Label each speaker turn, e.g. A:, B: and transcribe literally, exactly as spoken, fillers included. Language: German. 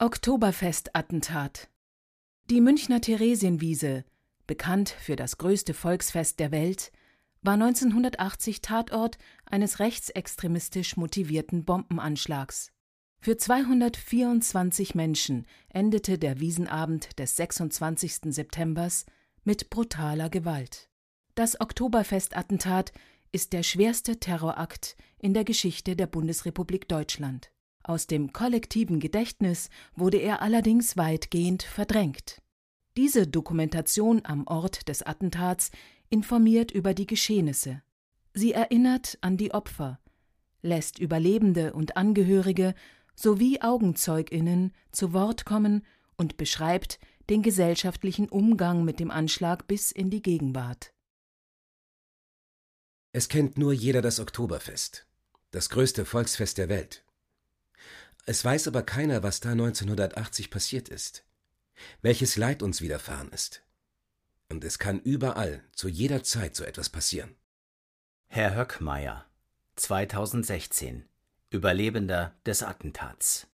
A: Oktoberfest-Attentat. Die Münchner Theresienwiese, bekannt für das größte Volksfest der Welt, war neunzehnhundertachtzig Tatort eines rechtsextremistisch motivierten Bombenanschlags. Für zweihundertvierundzwanzig Menschen endete der Wiesenabend des sechsundzwanzigsten September mit brutaler Gewalt. Das Oktoberfest-Attentat ist der schwerste Terrorakt in der Geschichte der Bundesrepublik Deutschland. Aus dem kollektiven Gedächtnis wurde er allerdings weitgehend verdrängt. Diese Dokumentation am Ort des Attentats informiert über die Geschehnisse. Sie erinnert an die Opfer, lässt Überlebende und Angehörige sowie AugenzeugInnen zu Wort kommen und beschreibt den gesellschaftlichen Umgang mit dem Anschlag bis in die Gegenwart.
B: Es kennt nur jeder das Oktoberfest, das größte Volksfest der Welt. Es weiß aber keiner, was da neunzehnhundertachtzig passiert ist, welches Leid uns widerfahren ist. Und es kann überall, zu jeder Zeit so etwas passieren.
C: Herr Höckmeier, zweitausendsechzehn, Überlebender des Attentats.